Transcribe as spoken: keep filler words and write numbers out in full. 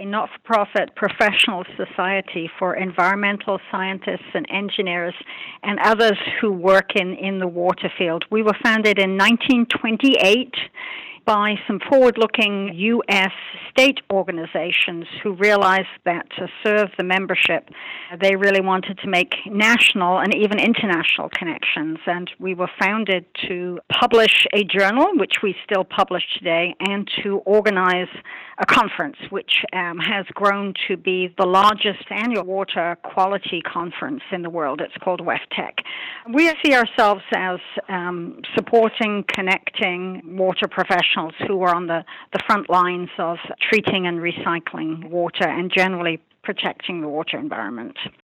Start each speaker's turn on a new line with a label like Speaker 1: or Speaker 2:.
Speaker 1: not-for-profit professional society for environmental scientists and engineers and others who work in, in the water field. We were founded in nineteen twenty-eight by some forward-looking U S state organizations who realized that to serve the membership, they really wanted to make national and even international connections. And we were founded to publish a journal, which we still publish today, and to organize a conference, which um, has grown to be the largest annual water quality conference in the world. It's called WEFTEC. We see ourselves as um, supporting, connecting water professionals who are on the, the front lines of treating and recycling water and generally protecting the water environment.